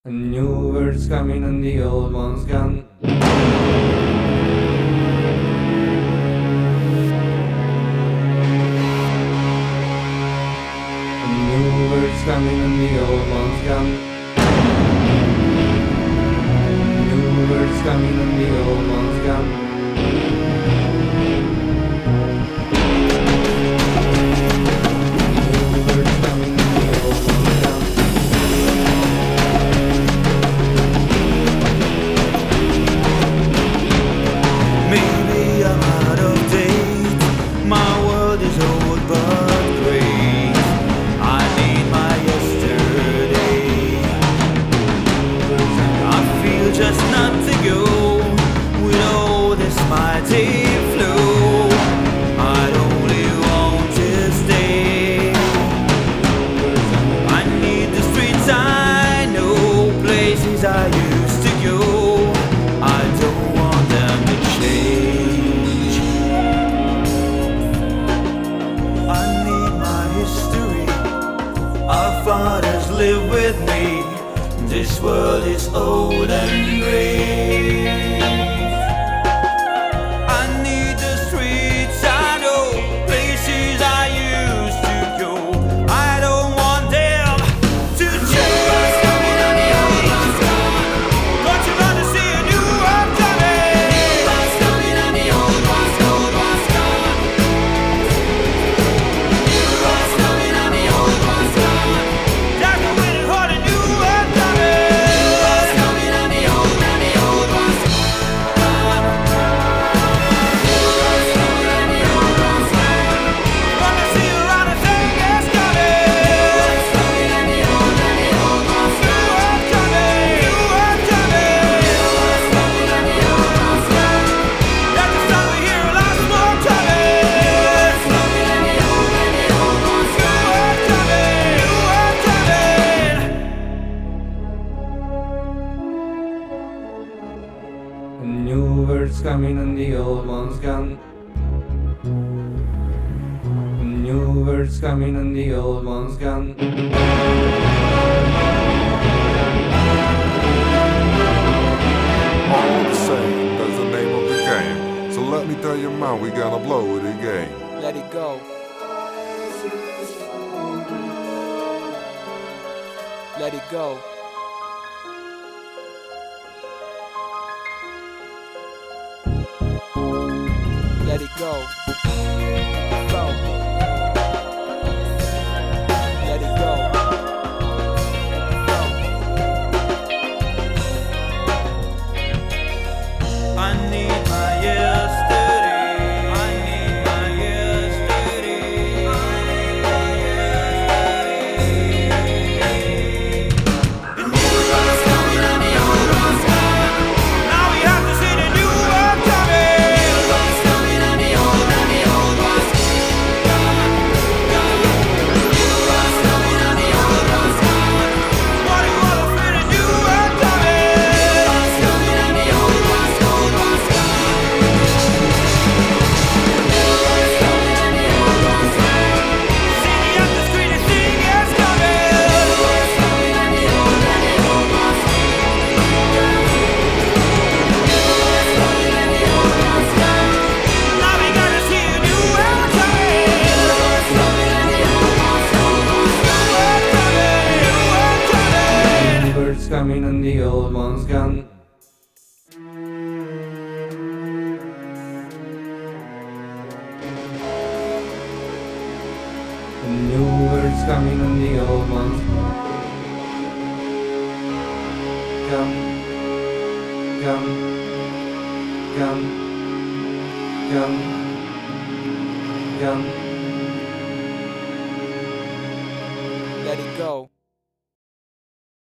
A new word's coming and the old one's gone. A new word's coming and the old one's gone. New word's coming and the old one's gone. Just not to go with all this mighty flow. I only want to stay. I need the streets I know, places I used to go. I don't want them to change. I need my history. Our fathers live with me. This world is old and gray. I need the streets I know, places I used to go. I don't want them to change. Don't you want to see a new world coming? New world's coming and the old one's gone. New world's coming and the old one's gone. That's the way to hold a new world coming. A new word's coming and the old one's gone. A new word's coming and the old one's gone. All the same, that's the name of the game. So let me tell you, man, we gonna blow it again. Let it go. Let it go. Let it go. Go. Let it go. Go. I need my yesterday. I need my yesterday. I need my yesterday. The new world's coming and the old one's gone. Now we have to see the new world coming. Coming and the old one's gone. A new word's coming and the old one's gone. Gone. Gone. Gone. Gone. Let it go.